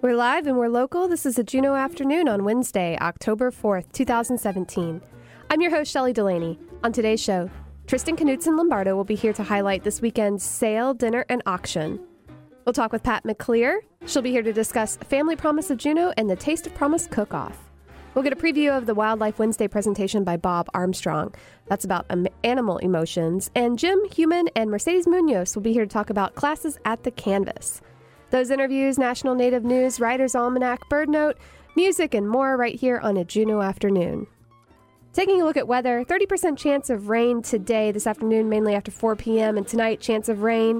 We're live and we're local. This is a Juneau afternoon on Wednesday, October 4th, 2017. I'm your host, Shelley Delaney. On today's show, Tristan Knutson-Lombardo will be here to highlight this weekend's sale, dinner, and auction. We'll talk with Pat McClear. She'll be here to discuss Family Promise of Juneau and the Taste of Promise cook-off. We'll get a preview of the Wildlife Wednesday presentation by Bob Armstrong. That's about animal emotions. And Jim Human and Mercedes Munoz will be here to talk about classes at the Canvas. Those interviews, National Native News, Writer's Almanac, Bird Note, music, and more right here on a Juneau afternoon. Taking a look at weather, 30% chance of rain today, this afternoon, mainly after 4 p.m. And tonight, chance of rain.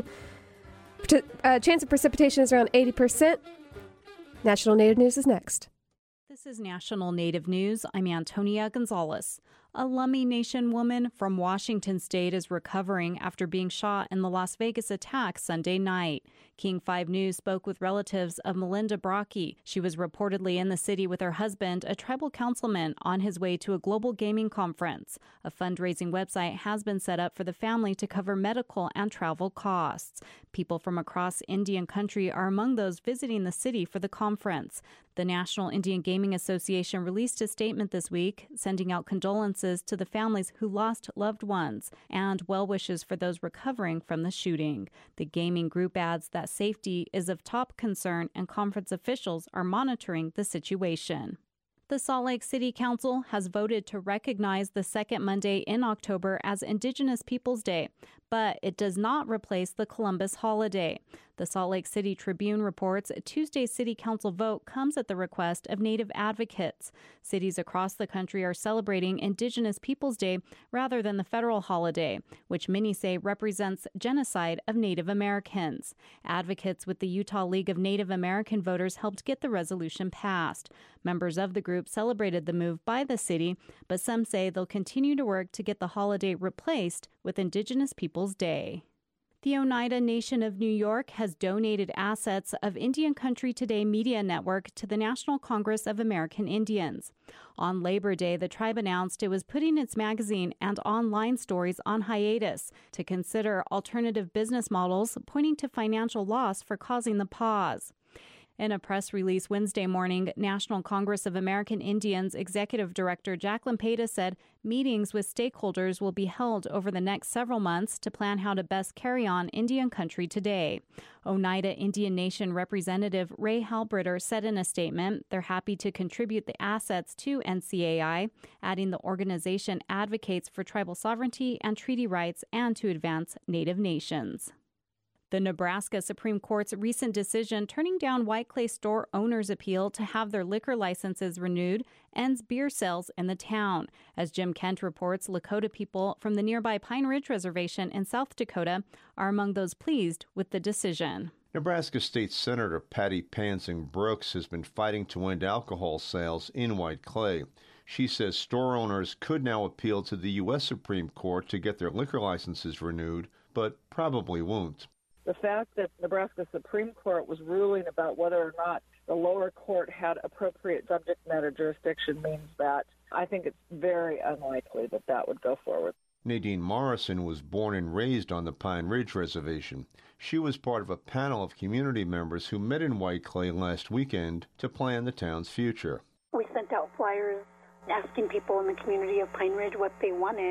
Chance of precipitation is around 80%. National Native News is next. This is National Native News. I'm Antonia Gonzalez. A Lummi Nation woman from Washington State is recovering after being shot in the Las Vegas attack Sunday night. King 5 News spoke with relatives of Melinda Brocky. She was reportedly in the city with her husband, a tribal councilman, on his way to a global gaming conference. A fundraising website has been set up for the family to cover medical and travel costs. People from across Indian country are among those visiting the city for the conference. The National Indian Gaming Association released a statement this week, sending out condolences to the families who lost loved ones and well wishes for those recovering from the shooting. The gaming group adds that safety is of top concern and conference officials are monitoring the situation. The Salt Lake City Council has voted to recognize the second Monday in October as Indigenous Peoples Day, but it does not replace the Columbus holiday. The Salt Lake City Tribune reports Tuesday's City Council vote comes at the request of Native advocates. Cities across the country are celebrating Indigenous Peoples Day rather than the federal holiday, which many say represents genocide of Native Americans. Advocates with the Utah League of Native American Voters helped get the resolution passed. Members of the group celebrated the move by the city, but some say they'll continue to work to get the holiday replaced with Indigenous Peoples Day. The Oneida Nation of New York has donated assets of Indian Country Today Media Network to the National Congress of American Indians. On Labor Day, the tribe announced it was putting its magazine and online stories on hiatus to consider alternative business models, pointing to financial loss for causing the pause. In a press release Wednesday morning, National Congress of American Indians Executive Director Jacqueline Peta said meetings with stakeholders will be held over the next several months to plan how to best carry on Indian Country Today. Oneida Indian Nation Representative Ray Halbritter said in a statement they're happy to contribute the assets to NCAI, adding the organization advocates for tribal sovereignty and treaty rights and to advance Native nations. The Nebraska Supreme Court's recent decision turning down White Clay store owners' appeal to have their liquor licenses renewed ends beer sales in the town. As Jim Kent reports, Lakota people from the nearby Pine Ridge Reservation in South Dakota are among those pleased with the decision. Nebraska State Senator Patty Pansing Brooks has been fighting to end alcohol sales in White Clay. She says store owners could now appeal to the U.S. Supreme Court to get their liquor licenses renewed, but probably won't. The fact that Nebraska Supreme Court was ruling about whether or not the lower court had appropriate subject matter jurisdiction means that I think it's very unlikely that that would go forward. Nadine Morrison was born and raised on the Pine Ridge Reservation. She was part of a panel of community members who met in White Clay last weekend to plan the town's future. We sent out flyers asking people in the community of Pine Ridge what they wanted,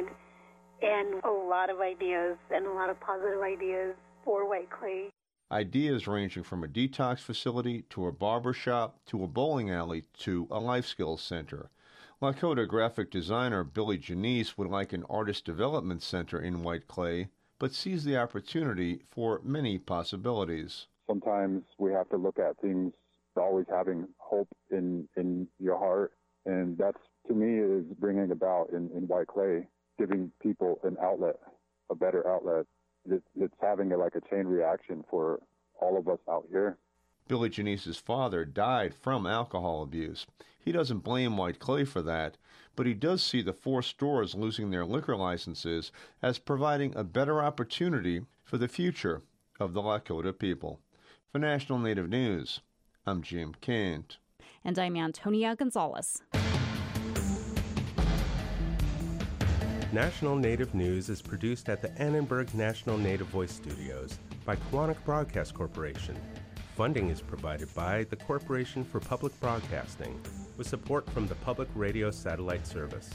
and a lot of ideas and a lot of positive ideas for White Clay. Ideas ranging from a detox facility to a barber shop to a bowling alley to a life skills center. Lakota graphic designer Billy Janice would like an artist development center in White Clay, but sees the opportunity for many possibilities. Sometimes we have to look at things always having hope in your heart, and that's, to me, is bringing about in White Clay, giving people an outlet, a better outlet. It's having a chain reaction for all of us out here. Billy Janice's father died from alcohol abuse. He doesn't blame White Clay for that, but he does see the 4 stores losing their liquor licenses as providing a better opportunity for the future of the Lakota people. For National Native News, I'm Jim Kent. And I'm Antonia Gonzalez. National Native News is produced at the Annenberg National Native Voice Studios by Quantic Broadcast Corporation. Funding is provided by the Corporation for Public Broadcasting, with support from the Public Radio Satellite Service.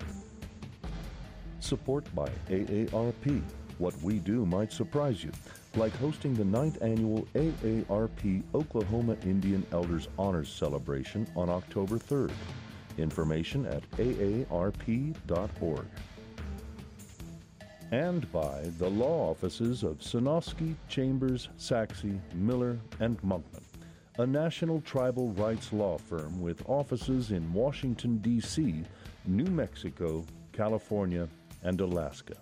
Support by AARP. What we do might surprise you, like hosting the 9th annual AARP Oklahoma Indian Elders Honors Celebration on October 3rd. Information at aarp.org. And by the law offices of Sonosky, Chambers, Saxe, Miller, and Monkman, a national tribal rights law firm with offices in Washington, D.C., New Mexico, California, and Alaska.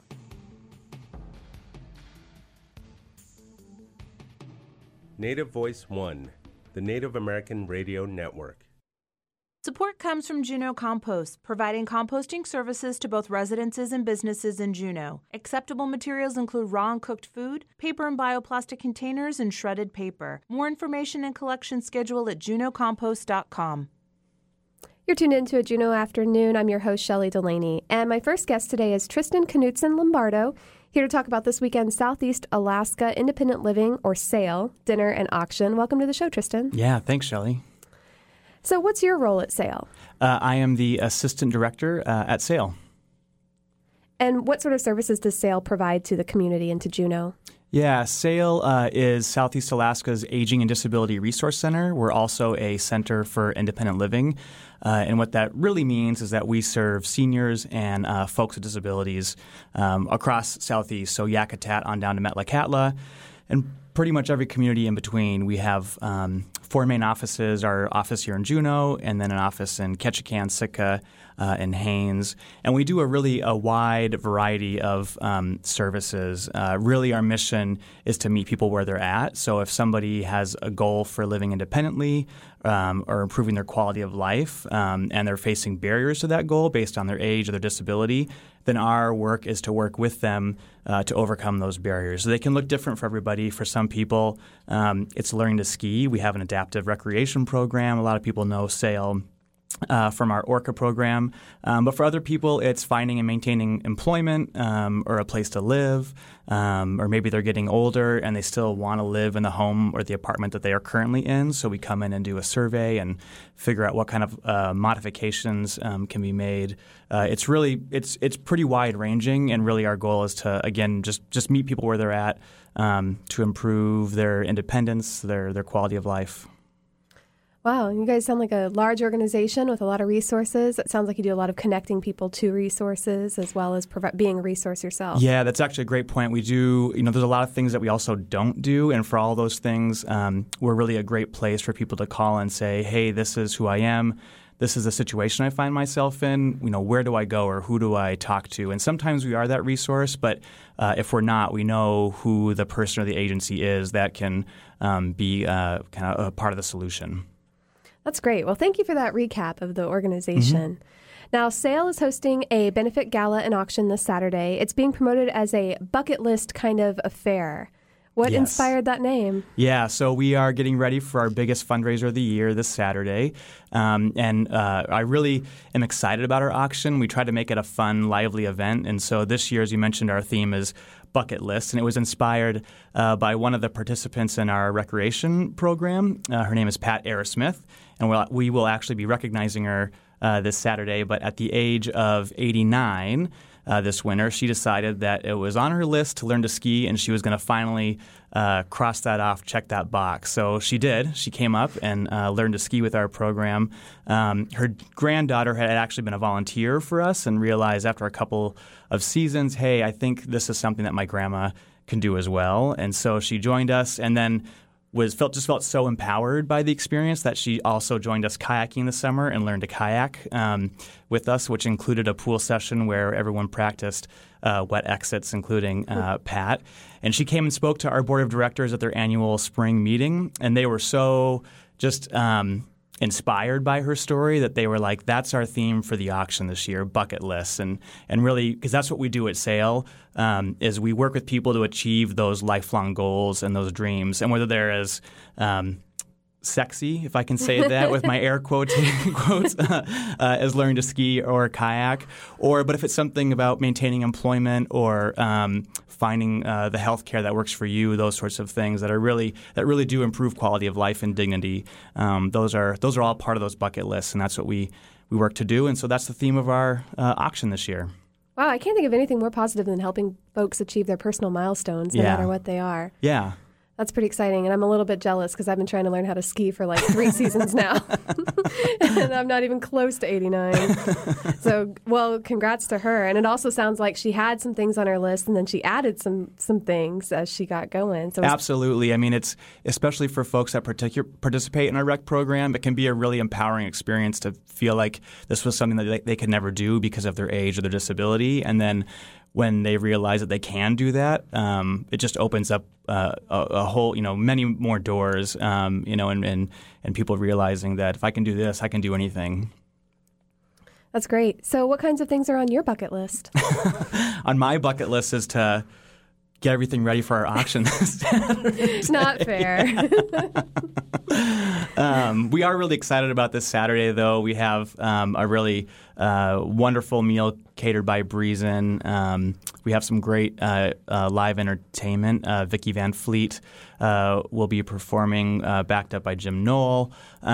Native Voice One, the Native American Radio Network. Support comes from Juneau Compost, providing composting services to both residences and businesses in Juneau. Acceptable materials include raw and cooked food, paper and bioplastic containers, and shredded paper. More information and collection schedule at juneaucompost.com. You're tuned into a Juneau Afternoon. I'm your host, Shelley Delaney. And my first guest today is Tristan Knutson Lombardo, here to talk about this weekend's Southeast Alaska Independent Living, or SAIL, dinner and auction. Welcome to the show, Tristan. Yeah, thanks, Shelley. So what's your role at SAIL? I am the assistant director at SAIL. And what sort of services does SAIL provide to the community and to Juneau? Yeah, SAIL is Southeast Alaska's Aging and Disability Resource Center. We're also a center for independent living. And what that really means is that we serve seniors and folks with disabilities across Southeast, so Yakutat on down to Metlakatla, and pretty much every community in between. We have 4 main offices, our office here in Juneau, and then an office in Ketchikan, Sitka, and Haines. And we do a wide variety of services. Really, our mission is to meet people where they're at. So if somebody has a goal for living independently or improving their quality of life, and they're facing barriers to that goal based on their age or their disability, then our work is to work with them to overcome those barriers. So they can look different for everybody. For some people, it's learning to ski. We have an adaptive recreation program. A lot of people know SAIL from our ORCA program. But for other people, it's finding and maintaining employment or a place to live, or maybe they're getting older and they still want to live in the home or the apartment that they are currently in. So we come in and do a survey and figure out what kind of modifications can be made. It's pretty wide ranging, and really our goal is to, again, just meet people where they're at to improve their independence, their quality of life. Wow, you guys sound like a large organization with a lot of resources. It sounds like you do a lot of connecting people to resources as well as being a resource yourself. Yeah, that's actually a great point. We do, there's a lot of things that we also don't do. And for all those things, we're really a great place for people to call and say, hey, this is who I am. This is the situation I find myself in. Where do I go or who do I talk to? And sometimes we are that resource, but if we're not, we know who the person or the agency is that can be kind of a part of the solution. That's great. Well, thank you for that recap of the organization. Mm-hmm. Now, SAIL is hosting a benefit gala and auction this Saturday. It's being promoted as a bucket list kind of affair. What inspired that name? Yeah, so we are getting ready for our biggest fundraiser of the year this Saturday. And I really am excited about our auction. We try to make it a fun, lively event. And so this year, as you mentioned, our theme is bucket list. And it was inspired by one of the participants in our recreation program. Her name is Pat Arrowsmith. And we will actually be recognizing her this Saturday. But at the age of 89 this winter, she decided that it was on her list to learn to ski, and she was going to finally cross that off, check that box. So she did. She came up and learned to ski with our program. Her granddaughter had actually been a volunteer for us and realized after a couple of seasons, hey, I think this is something that my grandma can do as well. And so she joined us, and then felt so empowered by the experience that she also joined us kayaking this summer and learned to kayak with us, which included a pool session where everyone practiced wet exits, including Pat. And she came and spoke to our board of directors at their annual spring meeting, and they were so just inspired by her story that they were like, that's our theme for the auction this year, bucket lists. And really, because that's what we do at SAIL, is we work with people to achieve those lifelong goals and those dreams. And whether they're as sexy, if I can say that with my air quotes, as learning to ski or kayak. But if it's something about maintaining employment or finding the health care that works for you, those sorts of things that really do improve quality of life and dignity, those are all part of those bucket lists, and that's what we work to do. And so that's the theme of our auction this year. Wow, I can't think of anything more positive than helping folks achieve their personal milestones, no matter what they are. Yeah. That's pretty exciting, and I'm a little bit jealous because I've been trying to learn how to ski for like 3 seasons now, and I'm not even close to 89. So, well, congrats to her. And it also sounds like she had some things on her list, and then she added some things as she got going. So absolutely. I mean, it's especially for folks that participate in our rec program, it can be a really empowering experience to feel like this was something that they could never do because of their age or their disability, and then when they realize that they can do that, it just opens up a whole, many more doors, and people realizing that if I can do this, I can do anything. That's great. So what kinds of things are on your bucket list? On my bucket list is to get everything ready for our auction this Saturday. Not fair. We are really excited about this Saturday, though. We have a really wonderful meal catered by Breezen. We have some great live entertainment. Vicky Van Fleet will be performing, backed up by Jim Knoll.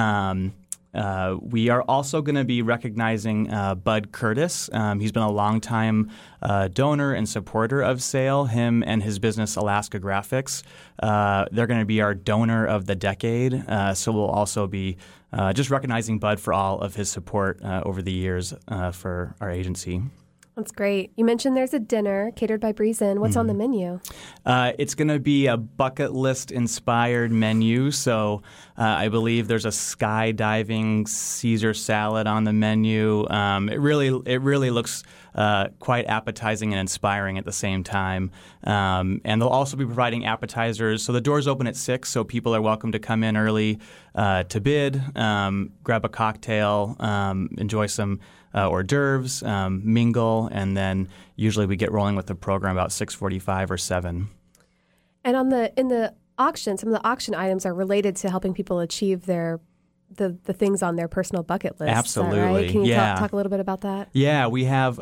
We are also going to be recognizing Bud Curtis. He's been a longtime donor and supporter of SAIL, him and his business Alaska Graphics. They're going to be our donor of the decade. So we'll also be just recognizing Bud for all of his support over the years for our agency. That's great. You mentioned there's a dinner catered by Breezen. What's on the menu? It's going to be a bucket list inspired menu. So I believe there's a skydiving Caesar salad on the menu. It really looks quite appetizing and inspiring at the same time. And they'll also be providing appetizers. So the doors open at 6, so people are welcome to come in early to bid, grab a cocktail, enjoy some hors d'oeuvres, mingle, and then usually we get rolling with the program about 6:45 or 7. And in the auction, some of the auction items are related to helping people achieve the things on their personal bucket list. Absolutely. Is that right? Can you talk a little bit about that? Yeah, we have.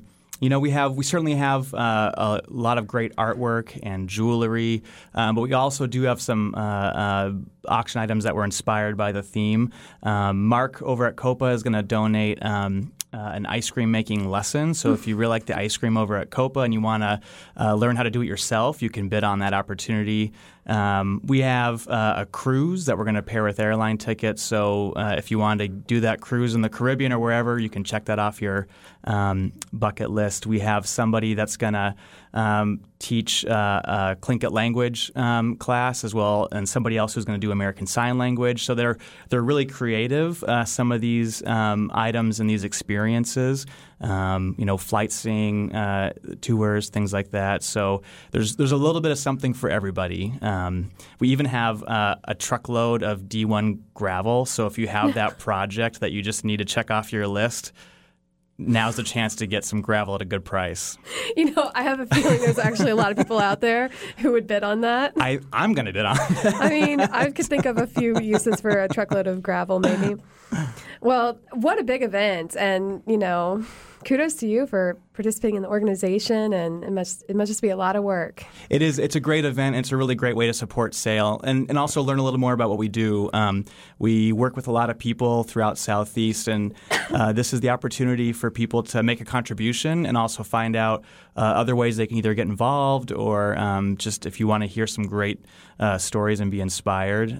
We certainly have a lot of great artwork and jewelry, but we also do have some auction items that were inspired by the theme. Mark over at Copa is going to donate an ice cream making lesson. So if you really like the ice cream over at Copa and you want to learn how to do it yourself, you can bid on that opportunity. We have a cruise that we're going to pair with airline tickets. So if you want to do that cruise in the Caribbean or wherever, you can check that off your bucket list. We have somebody that's going to teach a Tlingit language class as well, and somebody else who's going to do American Sign Language. So they're really creative, some of these items and these experiences. Flight seeing tours, things like that. So there's a little bit of something for everybody. We even have a truckload of D1 gravel. So if you have that project that you just need to check off your list, now's the chance to get some gravel at a good price. I have a feeling there's actually a lot of people out there who would bid on that. I'm going to bid on that. I mean, I could think of a few uses for a truckload of gravel, maybe. Well, what a big event. And, kudos to you for participating in the organization, and it must just be a lot of work. It is. It's a great event. It's a really great way to support SAIL and also learn a little more about what we do. We work with a lot of people throughout Southeast, and this is the opportunity for people to make a contribution and also find out other ways they can either get involved or just if you want to hear some great stories and be inspired.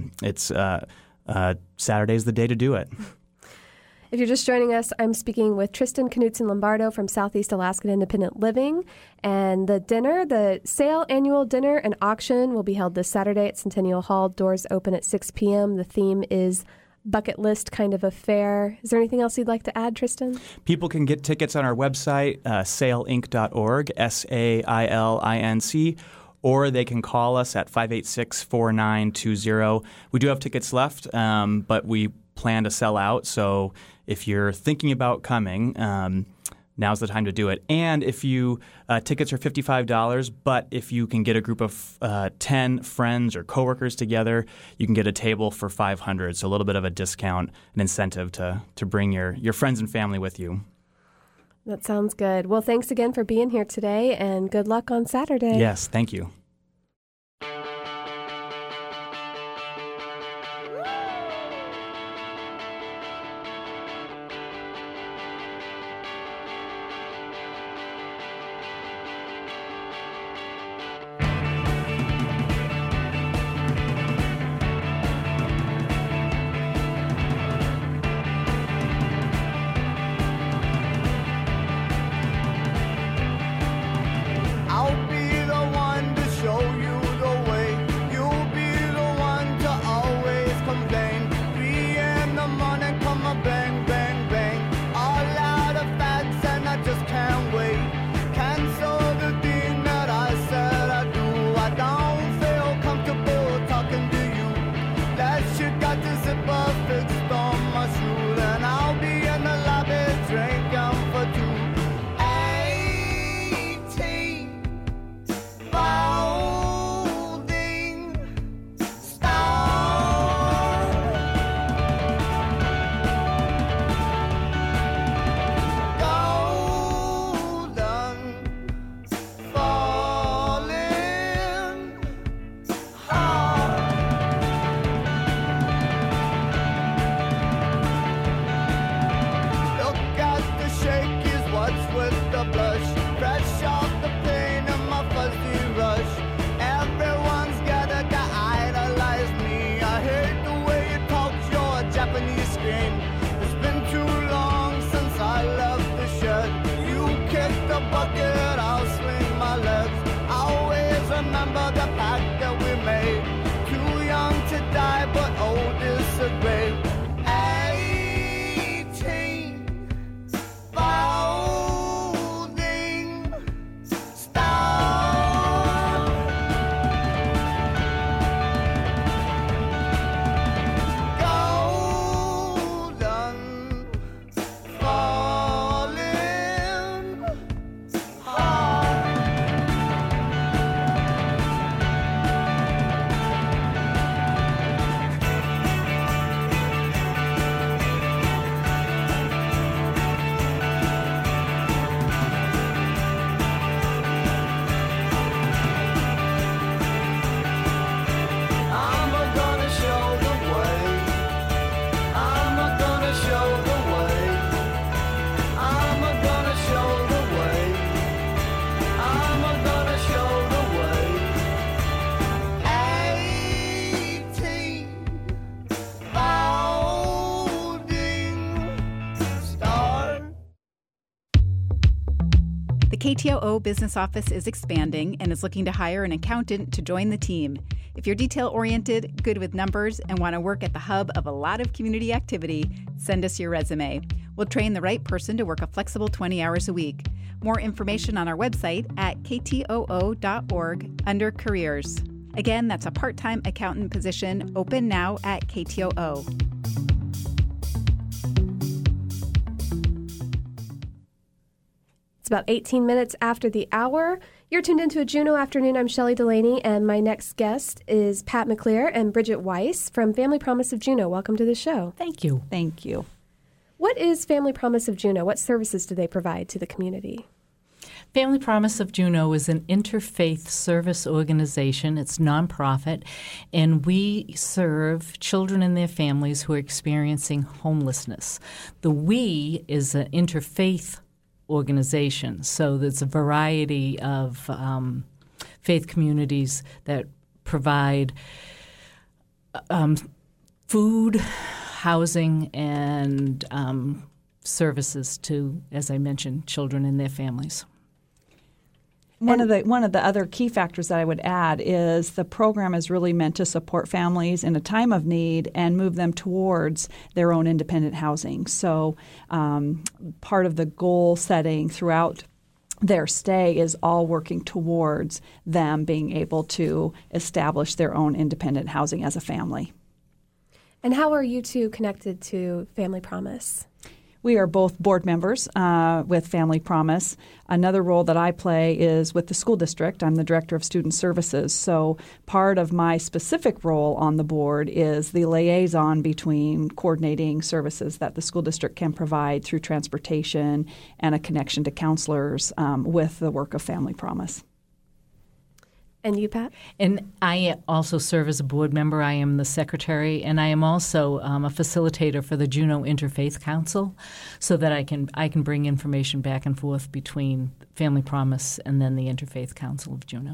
Saturday's the day to do it. If you're just joining us, I'm speaking with Tristan Knutson-Lombardo from Southeast Alaskan Independent Living. And the SAIL annual dinner and auction will be held this Saturday at Centennial Hall. Doors open at 6 p.m. The theme is bucket list kind of affair. Is there anything else you'd like to add, Tristan? People can get tickets on our website, sailinc.org, SAILINC, or they can call us at 586-4920. We do have tickets left, but we plan to sell out. So if you're thinking about coming, now's the time to do it. And if you tickets are $55, but if you can get a group of 10 friends or coworkers together, you can get a table for $500. So a little bit of a discount, an incentive to bring your friends and family with you. That sounds good. Well, thanks again for being here today, and good luck on Saturday. Yes, thank you. KTOO Business Office is expanding and is looking to hire an accountant to join the team. If you're detail-oriented, good with numbers, and want to work at the hub of a lot of community activity, send us your resume. We'll train the right person to work a flexible 20 hours a week. More information on our website at ktoo.org under Careers. Again, that's a part-time accountant position open now at KTOO. It's about 18 minutes after the hour. You're tuned into a Juneau Afternoon. I'm Shelley Delaney, and my next guest is Pat McClure and Bridget Weiss from Family Promise of Juneau. Welcome to the show. Thank you. Thank you. What is Family Promise of Juneau? What services do they provide to the community? Family Promise of Juneau is an interfaith service organization. It's nonprofit, and we serve children and their families who are experiencing homelessness. The we is an interfaith organization, so there's a variety of faith communities that provide food, housing, and services to, as I mentioned, children and their families. One of the other key factors that I would add is the program is really meant to support families in a time of need and move them towards their own independent housing. So part of the goal setting throughout their stay is all working towards them being able to establish their own independent housing as a family. And how are you two connected to Family Promise? We are both board members with Family Promise. Another role that I play is with the school district. I'm the Director of Student Services. So part of my specific role on the board is the liaison between coordinating services that the school district can provide through transportation and a connection to counselors with the work of Family Promise. And you, Pat? And I also serve as a board member. I am the secretary, and I am also a facilitator for the Juneau Interfaith Council, so that I can bring information back and forth between Family Promise and then the Interfaith Council of Juneau.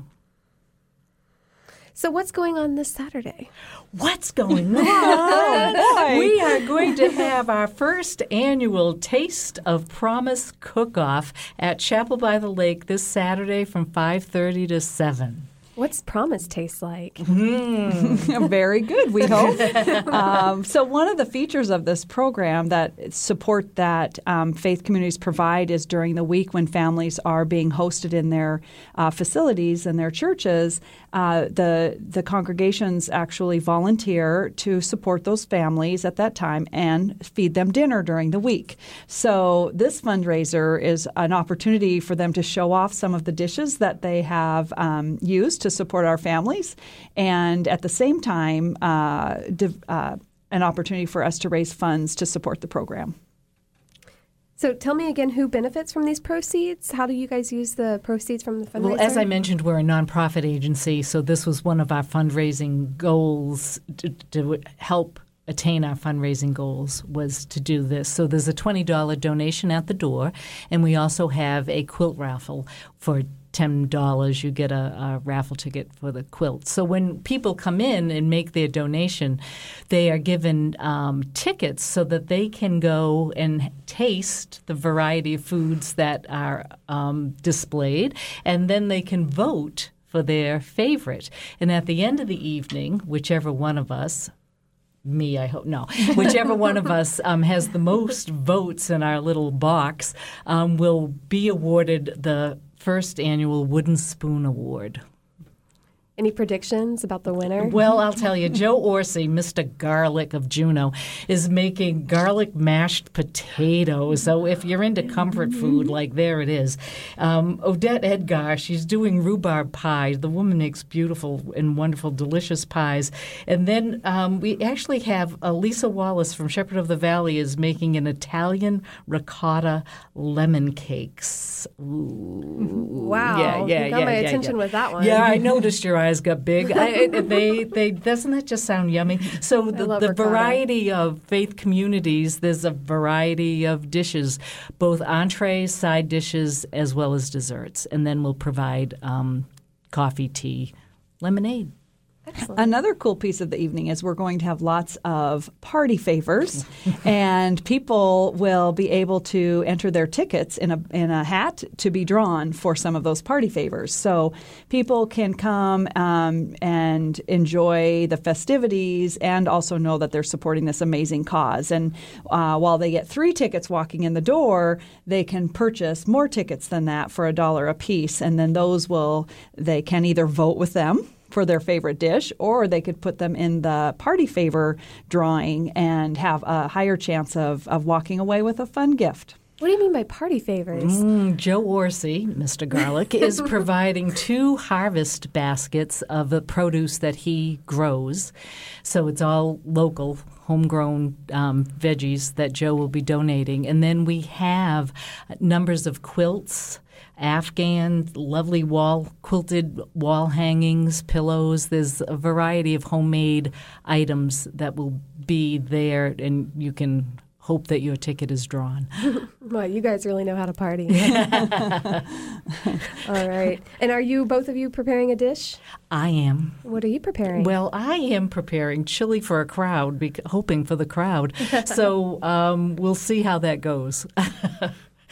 So what's going on this Saturday? What's going on? We are going to have our first annual Taste of Promise cook-off at Chapel by the Lake this Saturday from 5:30 to 7. What's Promise taste like? Very good, we hope. So one of the features of this program that support that faith communities provide is during the week when families are being hosted in their facilities and their churches, the congregations actually volunteer to support those families at that time and feed them dinner during the week. So this fundraiser is an opportunity for them to show off some of the dishes that they have used to support our families, and at the same time, an opportunity for us to raise funds to support the program. So tell me again, who benefits from these proceeds? How do you guys use the proceeds from the fundraiser? Well, as I mentioned, we're a nonprofit agency, so this was one of our fundraising goals to help attain our fundraising goals was to do this. So there's a $20 donation at the door, and we also have a quilt raffle for $10. You get a raffle ticket for the quilt. So when people come in and make their donation, they are given tickets so that they can go and taste the variety of foods that are displayed, and then they can vote for their favorite. And at the end of the evening, whichever one of us whichever one of us has the most votes in our little box will be awarded the first annual Wooden Spoon Award. Any predictions about the winner? Well, I'll tell you, Joe Orsi, Mr. Garlic of Juneau, is making garlic mashed potatoes. So if you're into comfort food, there it is. Odette Edgar, she's doing rhubarb pie. The woman makes beautiful and wonderful, delicious pies. And then we actually have Lisa Wallace from Shepherd of the Valley is making an Italian ricotta lemon cakes. Ooh. Wow. You got my attention with that one. Yeah, I noticed your eyes got big. They doesn't that just sound yummy? So the variety of faith communities, there's a variety of dishes, both entrees, side dishes, as well as desserts. And then we'll provide coffee, tea, lemonade. Excellent. Another cool piece of the evening is we're going to have lots of party favors, and people will be able to enter their tickets in a hat to be drawn for some of those party favors. So people can come and enjoy the festivities and also know that they're supporting this amazing cause. And while they get 3 tickets walking in the door, they can purchase more tickets than that for $1 a piece, and then they can either vote with them for their favorite dish, or they could put them in the party favor drawing and have a higher chance of walking away with a fun gift. What do you mean by party favors? Joe Orsi, Mr. Garlic, is providing 2 harvest baskets of the produce that he grows. So it's all local, homegrown veggies that Joe will be donating. And then we have numbers of quilts, Afghan, lovely quilted wall hangings, pillows. There's a variety of homemade items that will be there, and you can hope that your ticket is drawn. Well, you guys really know how to party. All right. And are both of you preparing a dish? I am. What are you preparing? Well, I am preparing chili for a crowd, hoping for the crowd. So we'll see how that goes.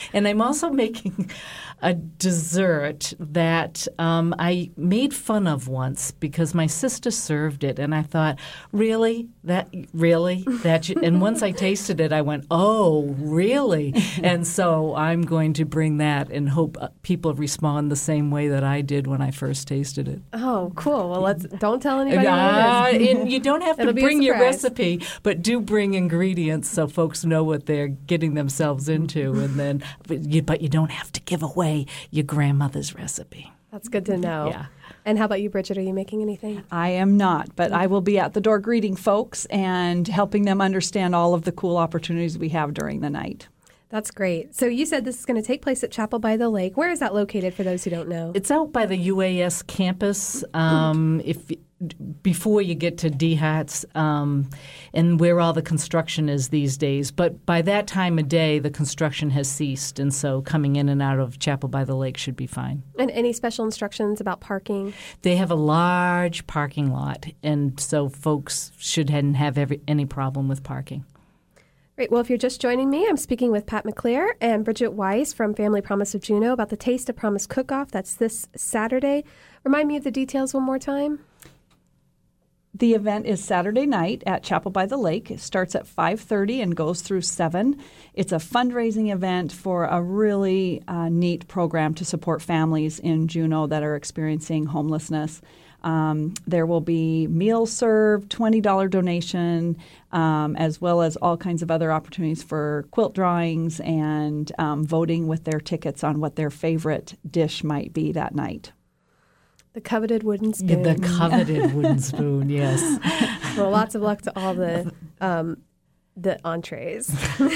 And I'm also making a dessert that I made fun of once because my sister served it, and I thought, really? And once I tasted it, I went, oh, really? And so I'm going to bring that and hope people respond the same way that I did when I first tasted it. Oh, cool. Well, don't tell anybody what it is. And you don't have to bring your recipe, but do bring ingredients so folks know what they're getting themselves into. And then, but you don't have to give away your grandmother's recipe. That's good to know. Yeah. And how about you, Bridget? Are you making anything? I am not, but I will be at the door greeting folks and helping them understand all of the cool opportunities we have during the night. That's great. So you said this is going to take place at Chapel by the Lake. Where is that located for those who don't know? It's out by the UAS campus. Before you get to DHATS and where all the construction is these days. But by that time of day, the construction has ceased, and so coming in and out of Chapel by the Lake should be fine. And any special instructions about parking? They have a large parking lot, and so folks shouldn't have any problem with parking. Great. Well, if you're just joining me, I'm speaking with Pat McClare and Bridget Weiss from Family Promise of Juneau about the Taste of Promise Cook-Off. That's this Saturday. Remind me of the details one more time. The event is Saturday night at Chapel by the Lake. It starts at 5:30 and goes through 7. It's a fundraising event for a really neat program to support families in Juneau that are experiencing homelessness. There will be meals served, $20 donation, as well as all kinds of other opportunities for quilt drawings and voting with their tickets on what their favorite dish might be that night. The coveted wooden spoon. The coveted wooden spoon, yes. Well, lots of luck to all the entrees.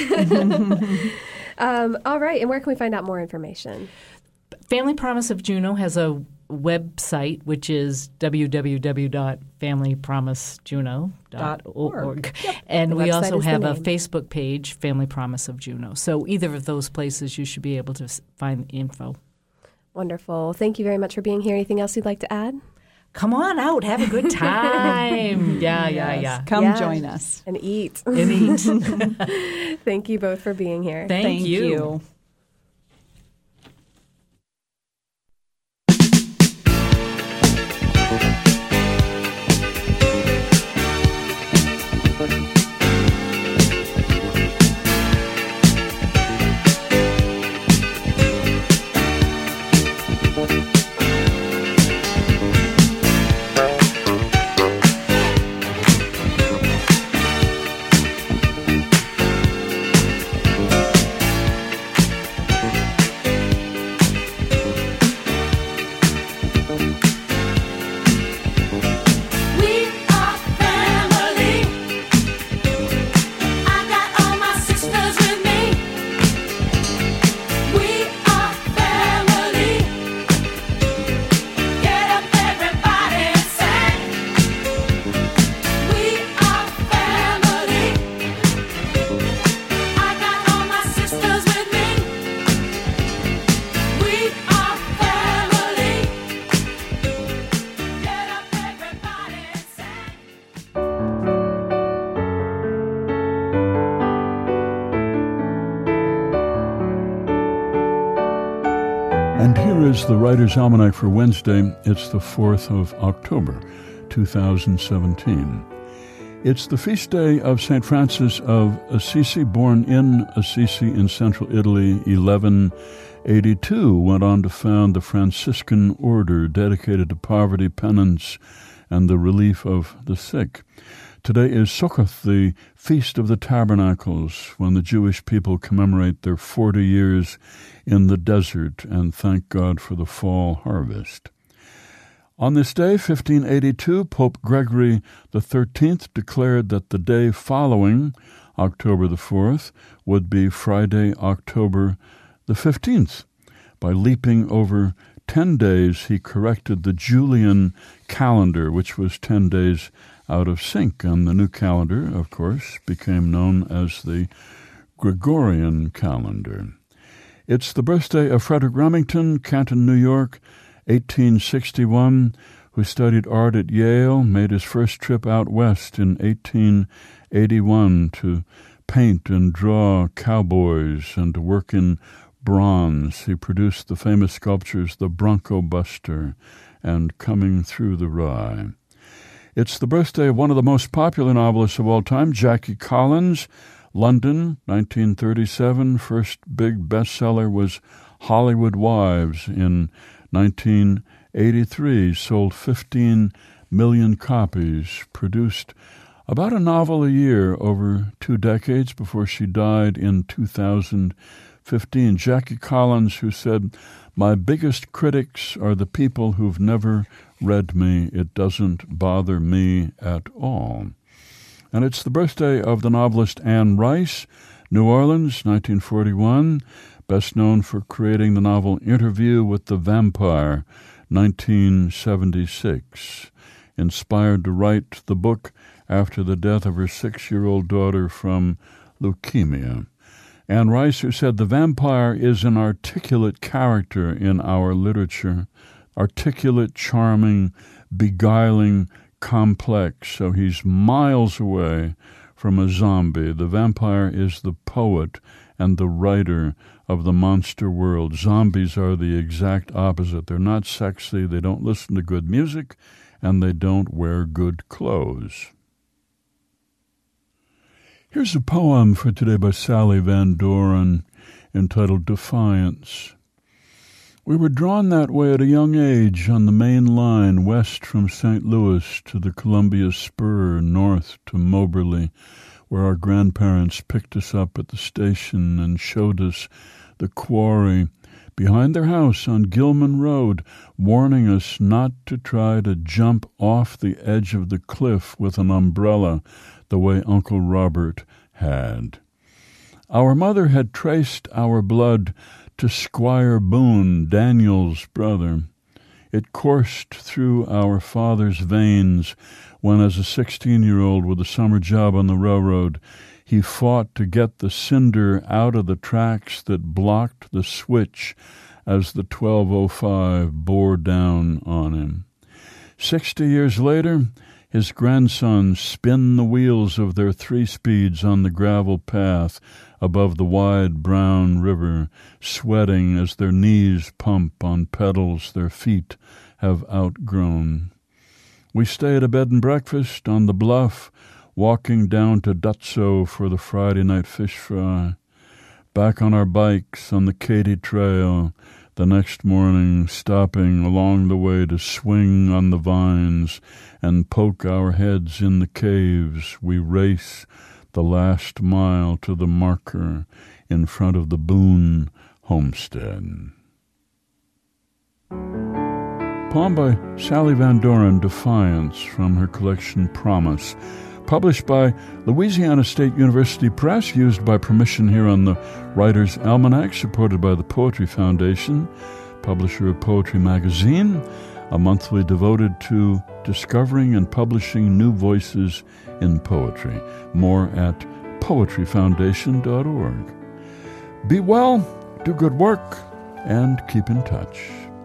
All right, and where can we find out more information? Family Promise of Juneau has a website, which is www.familypromisejuneau.org. Yep. And we also have a Facebook page, Family Promise of Juneau. So either of those places you should be able to find info. Wonderful. Thank you very much for being here. Anything else you'd like to add? Come on out. Have a good time. Yeah. Come join us. And eat. Thank you both for being here. Thank you. And here is the Writer's Almanac for Wednesday. It's the 4th of October, 2017. It's the feast day of St. Francis of Assisi, born in Assisi in central Italy, 1182, went on to found the Franciscan order dedicated to poverty, penance, and the relief of the sick. Today is Sukkot, the Feast of the Tabernacles, when the Jewish people commemorate their 40 years in the desert and thank God for the fall harvest. On this day, 1582, Pope Gregory XIII declared that the day following, October the 4th, would be Friday, October the 15th. By leaping over 10 days, he corrected the Julian calendar, which was 10 days out of sync, and the new calendar, of course, became known as the Gregorian calendar. It's the birthday of Frederick Remington, Canton, New York, 1861, who studied art at Yale, made his first trip out west in 1881 to paint and draw cowboys and to work in bronze. He produced the famous sculptures The Bronco Buster and Coming Through the Rye. It's the birthday of one of the most popular novelists of all time, Jackie Collins. London, 1937. First big bestseller was Hollywood Wives in 1983. Sold 15 million copies. Produced about a novel a year over 2 decades before she died in 2015. Jackie Collins, who said, "My biggest critics are the people who've never read me. It doesn't bother me at all." And it's the birthday of the novelist Anne Rice, New Orleans, 1941, best known for creating the novel Interview with the Vampire, 1976, inspired to write the book after the death of her 6-year-old daughter from leukemia. Anne Rice, who said, "The vampire is an articulate character in our literature, articulate, charming, beguiling, complex, so he's miles away from a zombie. The vampire is the poet and the writer of the monster world. Zombies are the exact opposite. They're not sexy, they don't listen to good music, and they don't wear good clothes." Here's a poem for today by Sally Van Doren entitled Defiance. We were drawn that way at a young age on the main line west from St. Louis to the Columbia Spur, north to Moberly, where our grandparents picked us up at the station and showed us the quarry behind their house on Gilman Road, warning us not to try to jump off the edge of the cliff with an umbrella the way Uncle Robert had. Our mother had traced our blood to Squire Boone, Daniel's brother. It coursed through our father's veins when, as a 16-year-old with a summer job on the railroad, he fought to get the cinder out of the tracks that blocked the switch as the 1205 bore down on him. 60 years later, his grandsons spin the wheels of their 3-speeds on the gravel path above the wide brown river, sweating as their knees pump on pedals their feet have outgrown. We stay at a bed and breakfast on the bluff, walking down to Dutso for the Friday night fish fry. Back on our bikes on the Katy Trail the next morning, stopping along the way to swing on the vines and poke our heads in the caves. We race the last mile to the marker in front of the Boone homestead. Poem by Sally Van Doren, Defiance, from her collection Promise, published by Louisiana State University Press, used by permission here on the Writer's Almanac, supported by the Poetry Foundation, publisher of Poetry Magazine, a monthly devoted to discovering and publishing new voices in poetry. More at poetryfoundation.org. Be well, do good work, and keep in touch.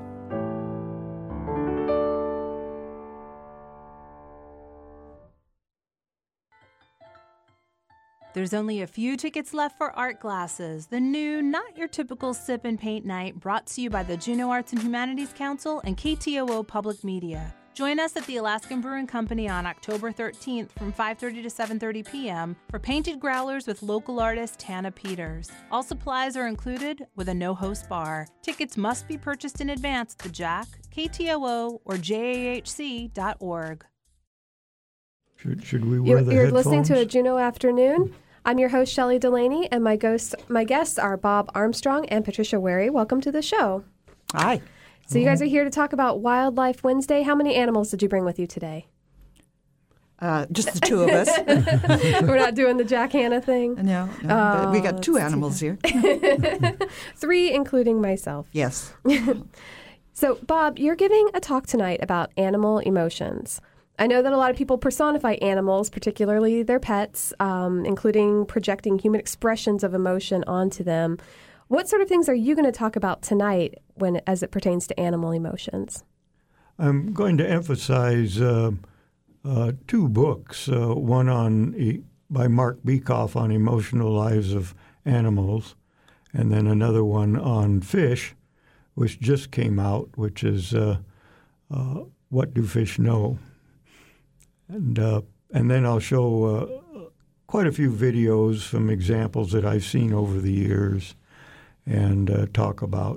There's only a few tickets left for Art Glasses, the new, not your typical sip and paint night, brought to you by the Juneau Arts and Humanities Council and KTOO Public Media. Join us at the Alaskan Brewing Company on October 13th from 5:30 to 7:30 p.m. for Painted Growlers with local artist Tana Peters. All supplies are included with a no-host bar. Tickets must be purchased in advance at the Jack, KTOO, or JAHC.org. Should we wear the You're headphones? listening to a Juneau Afternoon. I'm your host, Shelley Delaney, and my guests are Bob Armstrong and Patricia Wary. Welcome to the show. Hi. So you guys are here to talk about Wildlife Wednesday. How many animals did you bring with you today? Just the two of us. We're not doing the Jack Hanna thing? No, but we got two animals here. 3, including myself. Yes. So, Bob, you're giving a talk tonight about animal emotions. I know that a lot of people personify animals, particularly their pets, including projecting human expressions of emotion onto them. What sort of things are you going to talk about tonight as it pertains to animal emotions? I'm going to emphasize 2 books, one by Mark Bekoff on emotional lives of animals, and then another one on fish, which just came out, which is What Do Fish Know? And then I'll show quite a few videos, some examples that I've seen over the years, and talk about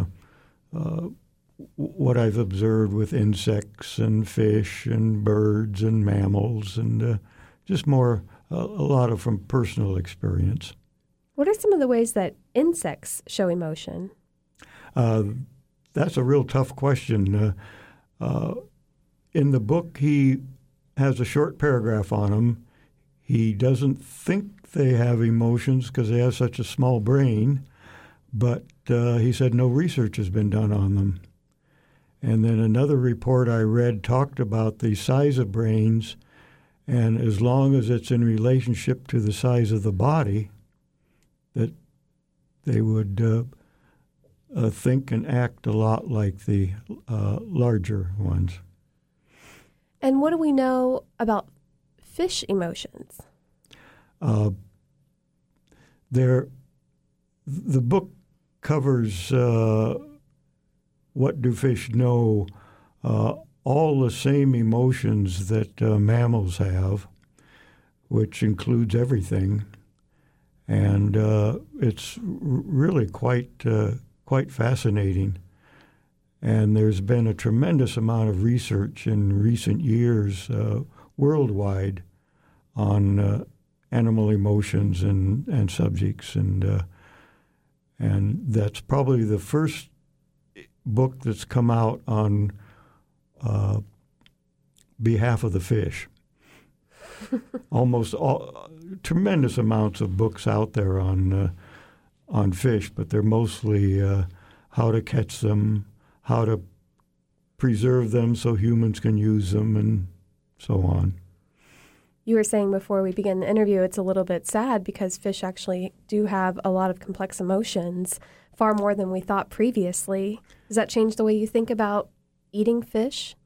what I've observed with insects and fish and birds and mammals, and just more a lot of from personal experience. What are some of the ways that insects show emotion? That's a real tough question. In the book, he has a short paragraph on them. He doesn't think they have emotions because they have such a small brain, but he said no research has been done on them. And then another report I read talked about the size of brains, and as long as it's in relationship to the size of the body, that they would think and act a lot like the larger ones. And what do we know about fish emotions? The book covers What Do Fish Know? All the same emotions that mammals have, which includes everything, and it's really quite fascinating. And there's been a tremendous amount of research in recent years worldwide on animal emotions and subjects, and that's probably the first book that's come out on behalf of the fish. Almost all, tremendous amounts of books out there on fish, but they're mostly how to catch them, how to preserve them so humans can use them, and so on. You were saying before we began the interview, it's a little bit sad because fish actually do have a lot of complex emotions, far more than we thought previously. Does that change the way you think about eating fish?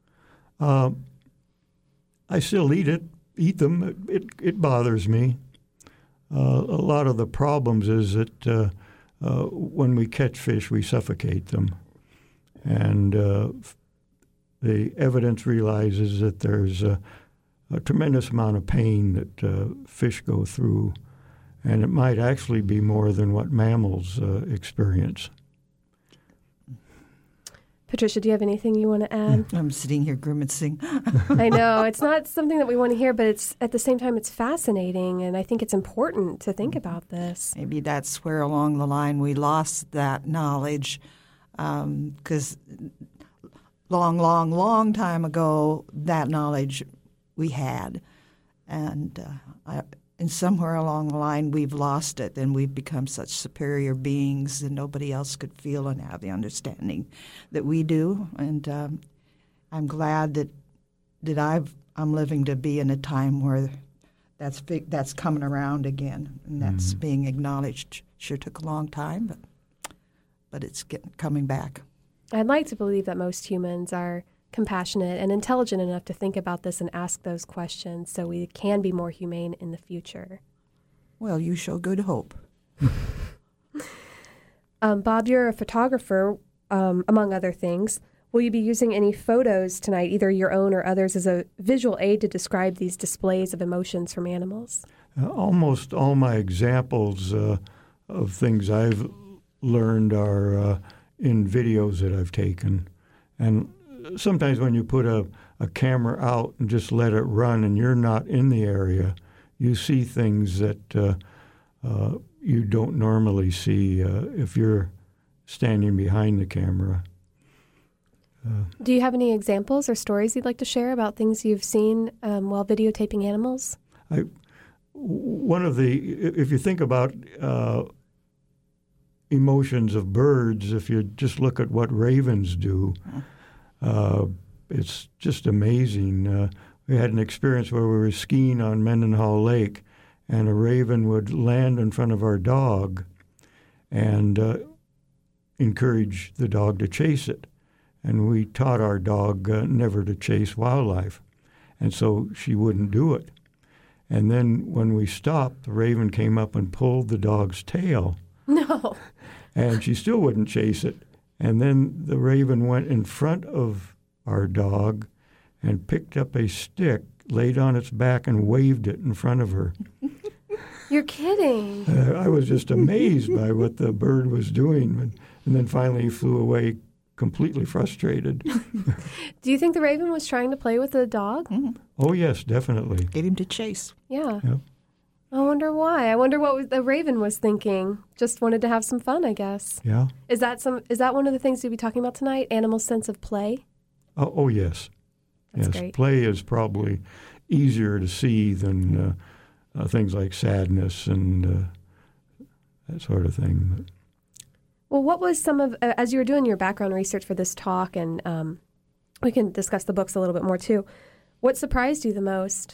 I still eat them. It bothers me. A lot of the problems is that when we catch fish, we suffocate them. And the evidence realizes that there's a tremendous amount of pain that fish go through, and it might actually be more than what mammals experience. Patricia, do you have anything you want to add? I'm sitting here grimacing. I know. It's not something that we want to hear, but it's at the same time it's fascinating, and I think it's important to think about this. Maybe that's where along the line we lost that knowledge, because long time ago, that knowledge we had. And somewhere along the line, we've lost it, and we've become such superior beings, and nobody else could feel and have the understanding that we do. And I'm glad that I'm living to be in a time where that's coming around again, and that's being acknowledged. Sure took a long time, but it's coming back. I'd like to believe that most humans are compassionate and intelligent enough to think about this and ask those questions so we can be more humane in the future. Well, you show good hope. Bob, you're a photographer, among other things. Will you be using any photos tonight, either your own or others, as a visual aid to describe these displays of emotions from animals? Almost all my examples of things I've learned are in videos that I've taken. And sometimes when you put a camera out and just let it run and you're not in the area, you see things that you don't normally see if you're standing behind the camera. Do you have any examples or stories you'd like to share about things you've seen while videotaping animals? If you think about emotions of birds, if you just look at what ravens do, it's just amazing. We had an experience where we were skiing on Mendenhall Lake, and a raven would land in front of our dog and encourage the dog to chase it. And we taught our dog never to chase wildlife, and so she wouldn't do it. And then when we stopped, the raven came up and pulled the dog's tail, No. And she still wouldn't chase it. And then the raven went in front of our dog and picked up a stick, laid on its back, and waved it in front of her. You're kidding. I was just amazed by what the bird was doing. And then finally he flew away completely frustrated. Do you think the raven was trying to play with the dog? Mm-hmm. Oh, yes, definitely. Get him to chase. Yeah. Yep. I wonder why. I wonder what the raven was thinking. Just wanted to have some fun, I guess. Yeah. Is that one of the things you'll be talking about tonight? Animals' sense of play? Oh yes. That's yes. great. Play is probably easier to see than things like sadness and that sort of thing. Well, what was some of, as you were doing your background research for this talk, and we can discuss the books a little bit more too, what surprised you the most?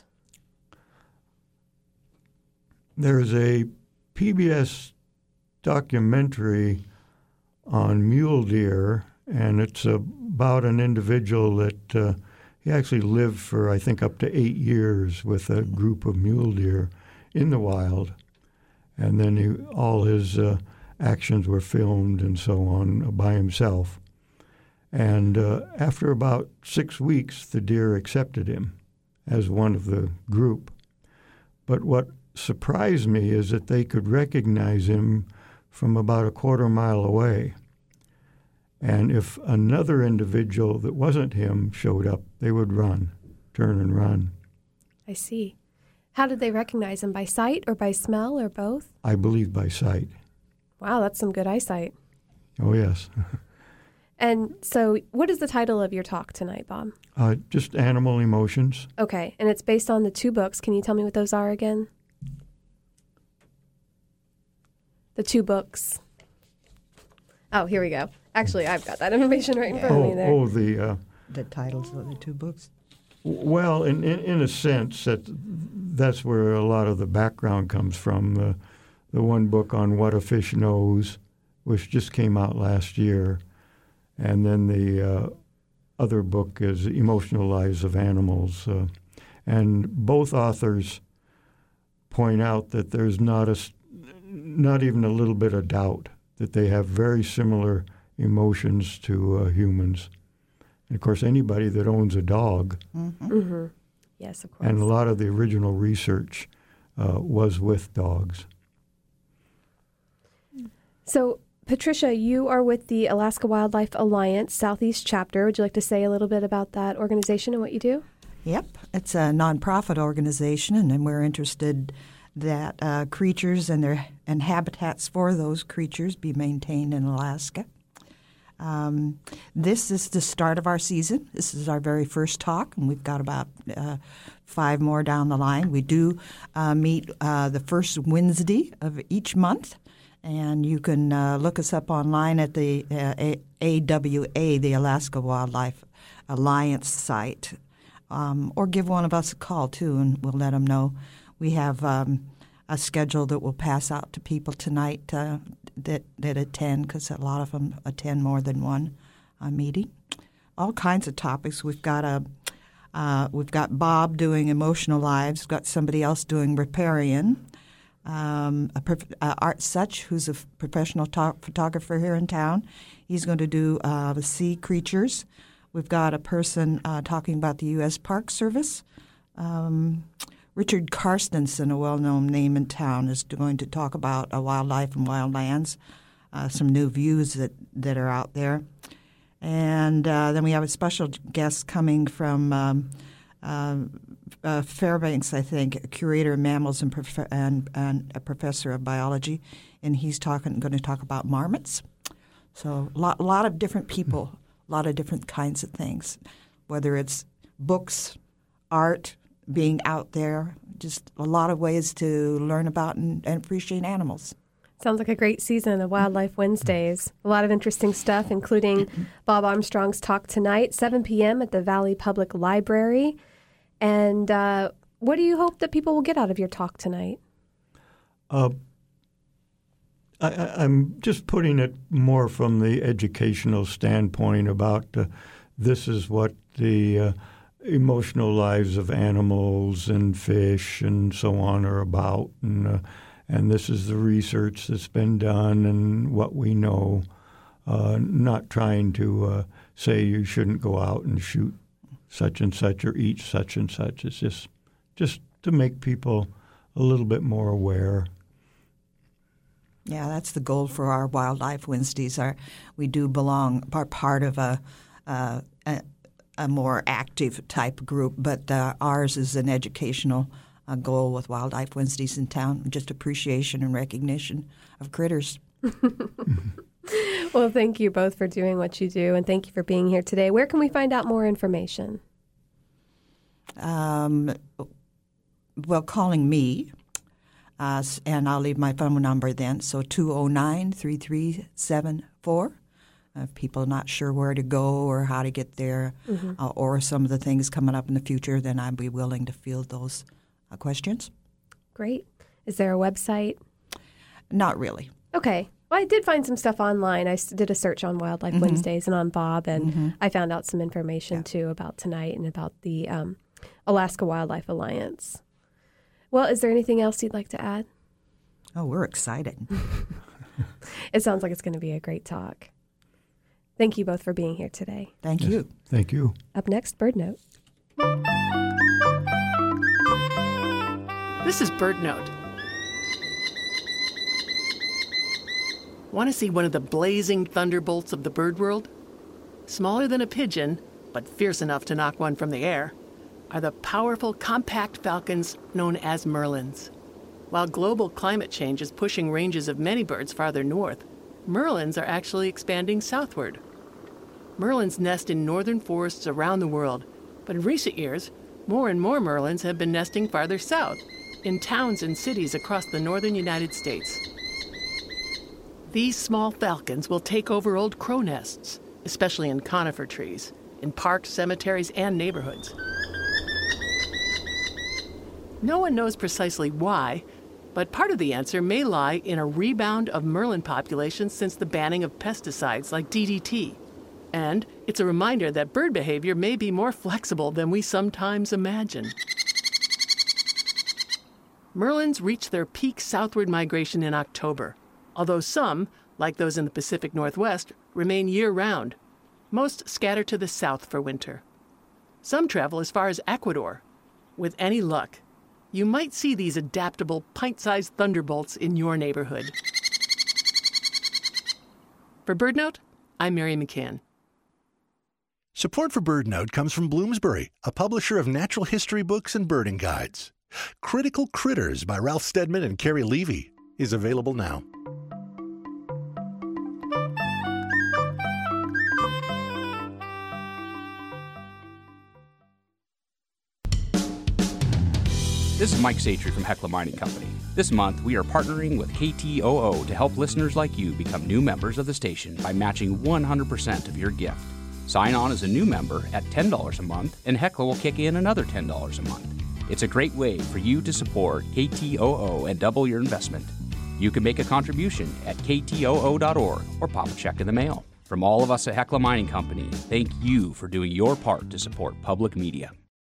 There's a PBS documentary on mule deer, and it's about an individual that he actually lived for, I think, up to 8 years with a group of mule deer in the wild. And then all his actions were filmed and so on by himself. And after about 6 weeks, the deer accepted him as one of the group. But what surprised me is that they could recognize him from about a quarter mile away. And if another individual that wasn't him showed up, they would run, turn and run. I see. How did they recognize him? By sight or by smell or both? I believe by sight. Wow, that's some good eyesight. Oh, yes. And so what is the title of your talk tonight, Bob? Just Animal Emotions. Okay, and it's based on the 2 books. Can you tell me what those are again? The 2 books. Oh, here we go. Actually, I've got that information right in front of me there. The titles of the 2 books. Well, in a sense, that's where a lot of the background comes from. The one book on What a Fish Knows, which just came out last year, and then the other book is Emotional Lives of Animals. And both authors point out that there's not even a little bit of doubt that they have very similar emotions to humans. And of course, anybody that owns a dog, Yes, of course. and a lot of the original research was with dogs. So, Patricia, you are with the Alaska Wildlife Alliance Southeast Chapter. Would you like to say a little bit about that organization and what you do? Yep. It's a nonprofit organization, and we're interested that creatures and habitats for those creatures be maintained in Alaska. This is the start of our season. This is our very first talk, and we've got about 5 more down the line. We do meet the first Wednesday of each month, and you can look us up online at the AWA, the Alaska Wildlife Alliance site, or give one of us a call, too, and we'll let them know. We have a schedule that we'll pass out to people tonight that attend, because a lot of them attend more than one meeting. All kinds of topics. We've got Bob doing Emotional Lives. We've got somebody else doing Riparian. Art Such, who's a professional photographer here in town. He's going to do the sea creatures. We've got a person talking about the U.S. Park Service. Richard Karstensen, a well-known name in town, is going to talk about wildlife and wildlands, some new views that are out there. And then we have a special guest coming from Fairbanks, I think, a curator of mammals and a professor of biology, and he's going to talk about marmots. So a lot of different people, a lot of different kinds of things, whether it's books, art, being out there, just a lot of ways to learn about and appreciate animals. Sounds like a great season of Wildlife Wednesdays. A lot of interesting stuff, including Bob Armstrong's talk tonight, 7 p.m. at the Valley Public Library. And what do you hope that people will get out of your talk tonight? I'm just putting it more from the educational standpoint about this is what the emotional lives of animals and fish and so on are about, and this is the research that's been done and what we know, not trying to say you shouldn't go out and shoot such and such or eat such and such. It's just to make people a little bit more aware. Yeah, that's the goal for our Wildlife Wednesdays. We do belong part of a more active type group, but ours is an educational goal with Wildlife Wednesdays in town, just appreciation and recognition of critters. Well, thank you both for doing what you do, and thank you for being here today. Where can we find out more information? Well, calling me, and I'll leave my phone number then, so 209-3374. If people are not sure where to go or how to get there, or some of the things coming up in the future, then I'd be willing to field those questions. Great. Is there a website? Not really. Okay. Well, I did find some stuff online. I did a search on Wildlife Wednesdays and on Bob, and I found out some information, too, about tonight and about the Alaska Wildlife Alliance. Well, is there anything else you'd like to add? Oh, we're excited. It sounds like it's going to be a great talk. Thank you both for being here today. Thank you. Thank you. Up next, Bird Note. This is Bird Note. Want to see one of the blazing thunderbolts of the bird world? Smaller than a pigeon, but fierce enough to knock one from the air, are the powerful compact falcons known as merlins. While global climate change is pushing ranges of many birds farther north, merlins are actually expanding southward. Merlins nest in northern forests around the world, but in recent years, more and more merlins have been nesting farther south, in towns and cities across the northern United States. These small falcons will take over old crow nests, especially in conifer trees, in parks, cemeteries, and neighborhoods. No one knows precisely why, but part of the answer may lie in a rebound of merlin populations since the banning of pesticides like DDT. And it's a reminder that bird behavior may be more flexible than we sometimes imagine. Merlins reach their peak southward migration in October, although some, like those in the Pacific Northwest, remain year-round. Most scatter to the south for winter. Some travel as far as Ecuador. With any luck, you might see these adaptable, pint-sized thunderbolts in your neighborhood. For BirdNote, I'm Mary McCann. Support for BirdNote comes from Bloomsbury, a publisher of natural history books and birding guides. Critical Critters by Ralph Steadman and Carrie Levy is available now. This is Mike Satry from Hecla Mining Company. This month, we are partnering with KTOO to help listeners like you become new members of the station by matching 100% of your gift. Sign on as a new member at $10 a month, and Hecla will kick in another $10 a month. It's a great way for you to support KTOO and double your investment. You can make a contribution at ktoo.org or pop a check in the mail. From all of us at Hecla Mining Company, thank you for doing your part to support public media.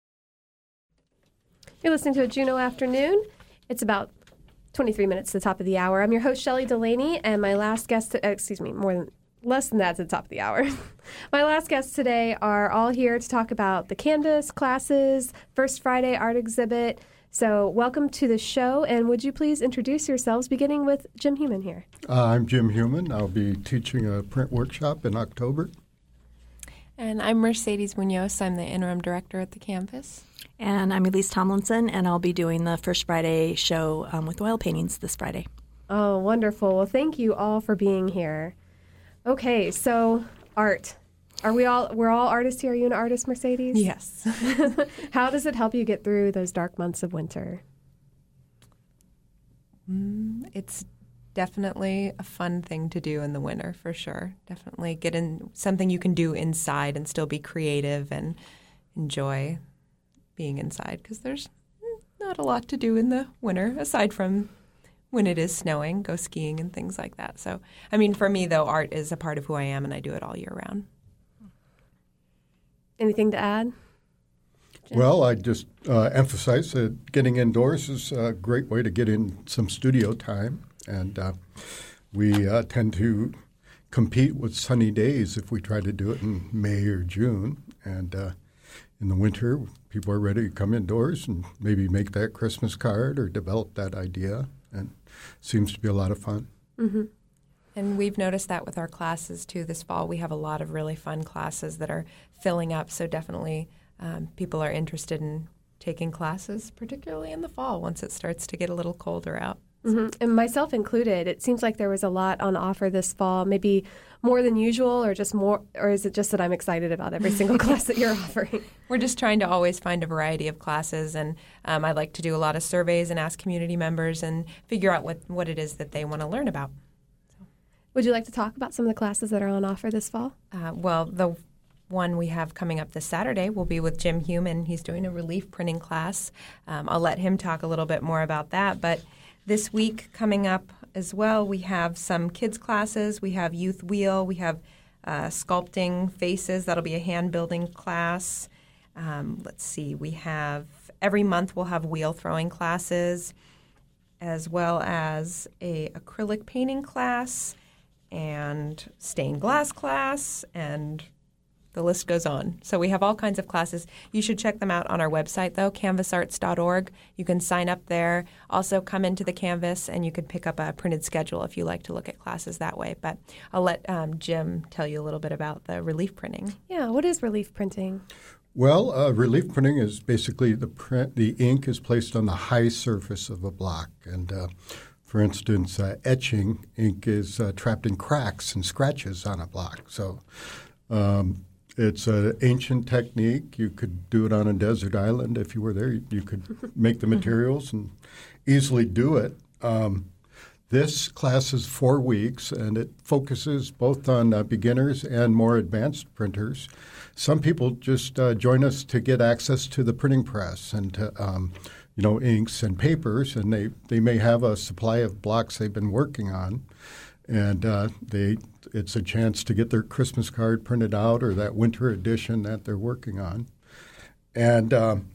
You're listening to a Juneau Afternoon. It's about 23 minutes to the top of the hour. I'm your host, Shelley Delaney, and my last guest, less than that to the top of the hour. My last guests today are all here to talk about the Canvas classes, First Friday art exhibit. So welcome to the show, and would you please introduce yourselves, beginning with Jim Human here. I'm Jim Human. I'll be teaching a print workshop in October. And I'm Mercedes Munoz. I'm the interim director at the campus. And I'm Elise Tomlinson, and I'll be doing the First Friday show with oil paintings this Friday. Oh, wonderful. Well, thank you all for being here. Okay, so art. We're all artists here. Are you an artist, Mercedes? Yes. How does it help you get through those dark months of winter? It's definitely a fun thing to do in the winter, for sure. Definitely get in something you can do inside and still be creative and enjoy being inside, because there's not a lot to do in the winter aside from when it is snowing, go skiing and things like that. So, I mean, for me, though, art is a part of who I am, and I do it all year round. Anything to add? Well, I just emphasize that getting indoors is a great way to get in some studio time. And we tend to compete with sunny days if we try to do it in May or June. And in the winter, people are ready to come indoors and maybe make that Christmas card or develop that idea. And it seems to be a lot of fun. Mm-hmm. And we've noticed that with our classes, too, this fall. We have a lot of really fun classes that are filling up. So definitely people are interested in taking classes, particularly in the fall once it starts to get a little colder out. Mm-hmm. And myself included, it seems like there was a lot on offer this fall, maybe more than usual, or just more, or is it just that I'm excited about every single class that you're offering? We're just trying to always find a variety of classes, and I like to do a lot of surveys and ask community members and figure out what it is that they want to learn about. Would you like to talk about some of the classes that are on offer this fall? Well, the one we have coming up this Saturday will be with Jim Heumann. He's doing a relief printing class. I'll let him talk a little bit more about that, but this week coming up as well, we have some kids classes. We have Youth Wheel. We have sculpting faces. That'll be a hand building class. Let's see. We have every month we'll have wheel throwing classes, as well as a acrylic painting class and stained glass class, and the list goes on. So we have all kinds of classes. You should check them out on our website, though, canvasarts.org. You can sign up there. Also come into the Canvas, and you can pick up a printed schedule if you like to look at classes that way. But I'll let Jim tell you a little bit about the relief printing. Yeah, what is relief printing? Well, relief printing is basically the ink is placed on the high surface of a block. And for instance, etching ink is trapped in cracks and scratches on a block. So it's an ancient technique. You could do it on a desert island if you were there. You could make the materials and easily do it. This class is 4 weeks, and it focuses both on beginners and more advanced printers. Some people just join us to get access to the printing press and to, inks and papers, and they may have a supply of blocks they've been working on, and it's a chance to get their Christmas card printed out or that winter edition that they're working on. And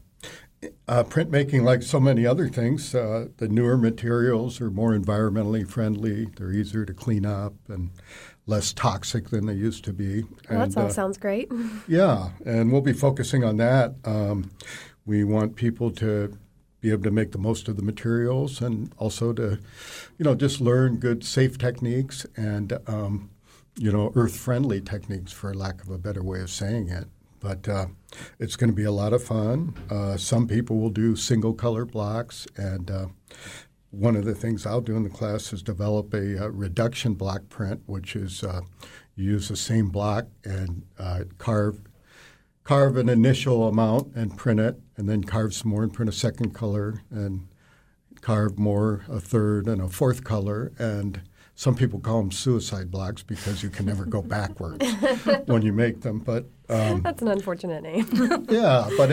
printmaking, like so many other things, the newer materials are more environmentally friendly. They're easier to clean up and less toxic than they used to be. Well, that all sounds great. Yeah, and we'll be focusing on that. We want people to be able to make the most of the materials and also to, just learn good, safe techniques and, earth-friendly techniques, for lack of a better way of saying it. But it's going to be a lot of fun. Some people will do single-color blocks, and one of the things I'll do in the class is develop a reduction block print, which is you use the same block and carve an initial amount and print it, and then carve some more and print a second color, and carve more, a third, and a fourth color. And some people call them suicide blocks because you can never go backwards when you make them. But that's an unfortunate name. Yeah, but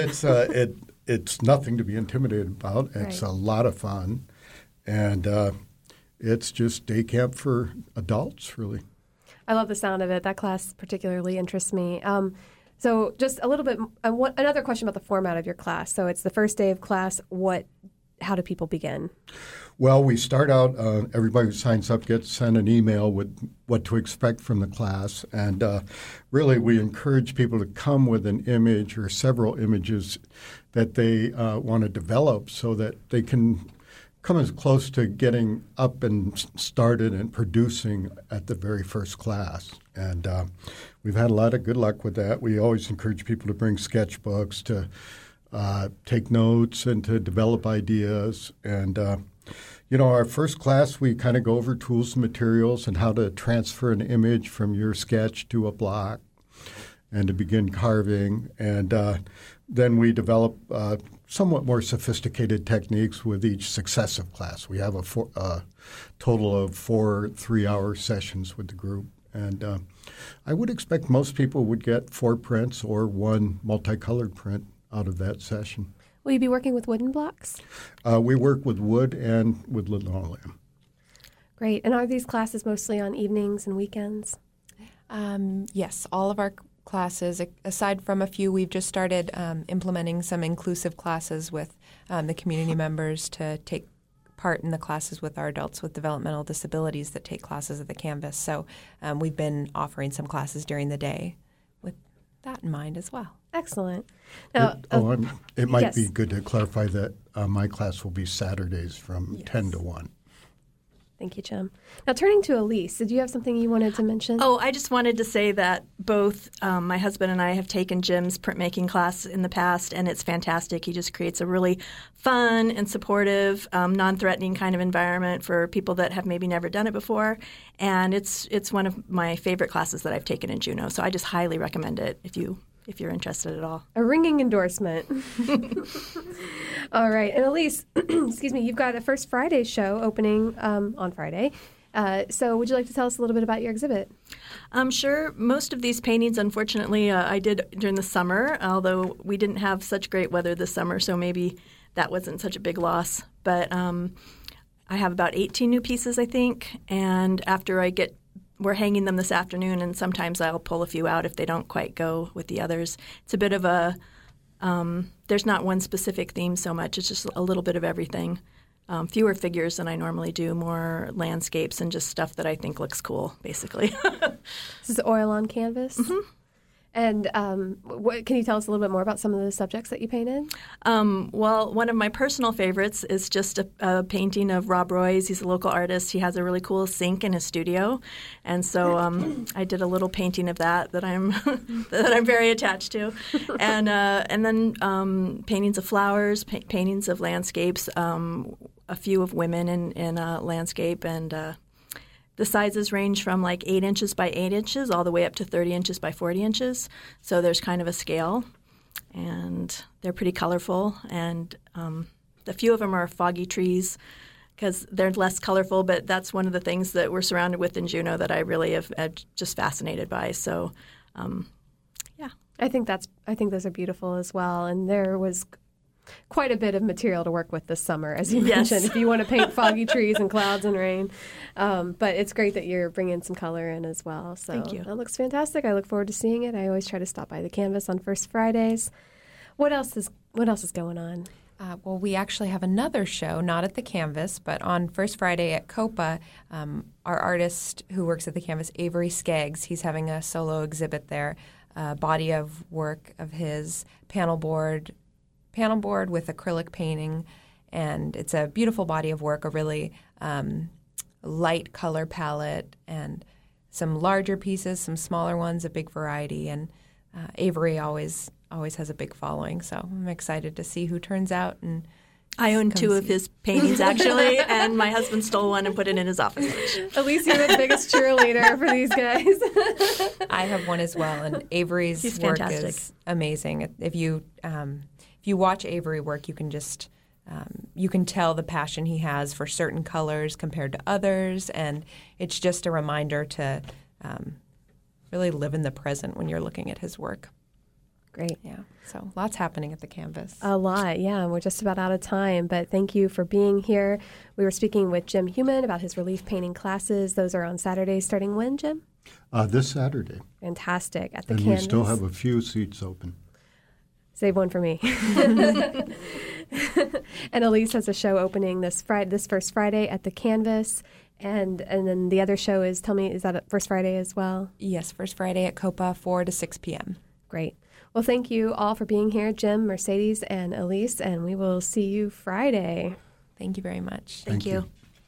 it's nothing to be intimidated about. It's right. A lot of fun, and it's just day camp for adults, really. I love the sound of it. That class particularly interests me. So just a little bit, another question about the format of your class. So it's the first day of class. How do people begin? Well, we start out, everybody who signs up gets sent an email with what to expect from the class. And really, we encourage people to come with an image or several images that they want to develop so that they can come as close to getting up and started and producing at the very first class. And we've had a lot of good luck with that. We always encourage people to bring sketchbooks, to take notes, and to develop ideas. And, our first class, we kind of go over tools and materials and how to transfer an image from your sketch to a block and to begin carving. And then we develop somewhat more sophisticated techniques with each successive class. We have a total of 4 3-hour sessions with the group. And I would expect most people would get 4 prints or 1 multicolored print out of that session. Will you be working with wooden blocks? We work with wood and with linoleum. Great. And are these classes mostly on evenings and weekends? Yes, all of our classes. Aside from a few, we've just started implementing some inclusive classes with the community members to take part in the classes with our adults with developmental disabilities that take classes at the Canvas. So we've been offering some classes during the day with that in mind as well. Excellent. Now, it might yes. be good to clarify that my class will be Saturdays from 10 to 1. Thank you, Jim. Now, turning to Elise, did you have something you wanted to mention? Oh, I just wanted to say that both my husband and I have taken Jim's printmaking class in the past, and it's fantastic. He just creates a really fun and supportive, non-threatening kind of environment for people that have maybe never done it before. And it's one of my favorite classes that I've taken in Juneau, so I just highly recommend it if you're interested at all. A ringing endorsement. All right. And Elise, excuse me, you've got a First Friday show opening on Friday. So would you like to tell us a little bit about your exhibit? Sure. Most of these paintings, unfortunately, I did during the summer, although we didn't have such great weather this summer, so maybe that wasn't such a big loss. But I have about 18 new pieces, I think, and we're hanging them this afternoon, and sometimes I'll pull a few out if they don't quite go with the others. It's a bit of there's not one specific theme so much. It's just a little bit of everything. Fewer figures than I normally do, more landscapes and just stuff that I think looks cool, basically. This is oil on canvas? Mm-hmm. And can you tell us a little bit more about some of the subjects that you painted? Well, one of my personal favorites is just a painting of Rob Roy's. He's a local artist. He has a really cool sink in his studio, and so I did a little painting of that I'm that I'm very attached to, and then paintings of flowers, paintings of landscapes, a few of women in a landscape, and the sizes range from like 8 inches by 8 inches all the way up to 30 inches by 40 inches. So there's kind of a scale, and they're pretty colorful. And a few of them are foggy trees because they're less colorful, but that's one of the things that we're surrounded with in Juneau that I really have just fascinated by. So, yeah. I think those are beautiful as well. And there was quite a bit of material to work with this summer, as you mentioned, if you want to paint foggy trees and clouds and rain. But it's great that you're bringing some color in as well. So thank you. That looks fantastic. I look forward to seeing it. I always try to stop by the Canvas on First Fridays. What else is going on? Well, we actually have another show, not at the Canvas, but on First Friday at COPA. Our artist who works at the Canvas, Avery Skeggs, he's having a solo exhibit there, body of work of his panel board with acrylic painting, and it's a beautiful body of work, a really light color palette, and some larger pieces, some smaller ones, a big variety, and Avery always has a big following, so I'm excited to see who turns out. And I own 2 of his paintings, actually, and my husband stole one and put it in his office. At least you're the biggest cheerleader for these guys. I have one as well, and Avery's work is amazing. If you watch Avery work, you can just you can tell the passion he has for certain colors compared to others, and it's just a reminder to really live in the present when you're looking at his work. Great. Yeah. So lots happening at the Canvas. A lot, yeah. We're just about out of time, but thank you for being here. We were speaking with Jim Heumann about his relief painting classes. Those are on Saturdays starting when, Jim? This Saturday. Fantastic. At the Canvas. And we still have a few seats open. Save one for me. And Elise has a show opening this First Friday at the Canvas. And then the other show is that First Friday as well? Yes, First Friday at COPA, 4 to 6 p.m. Great. Well, thank you all for being here, Jim, Mercedes, and Elise, and we will see you Friday. Thank you very much. Thank you.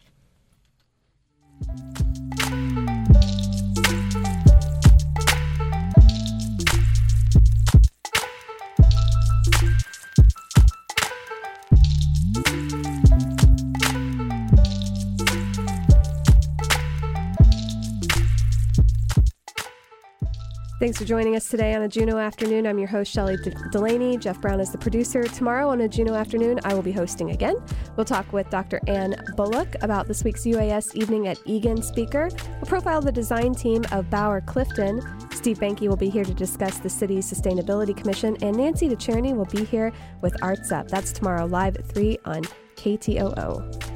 Thanks for joining us today on A Juneau Afternoon. I'm your host, Shelley Delaney. Jeff Brown is the producer. Tomorrow on A Juneau Afternoon, I will be hosting again. We'll talk with Dr. Ann Bullock about this week's UAS Evening at Egan speaker. We'll profile the design team of Bauer Clifton. Steve Banke will be here to discuss the city's Sustainability Commission, and Nancy DeCherney will be here with Arts Up. That's tomorrow live at 3 on KTOO.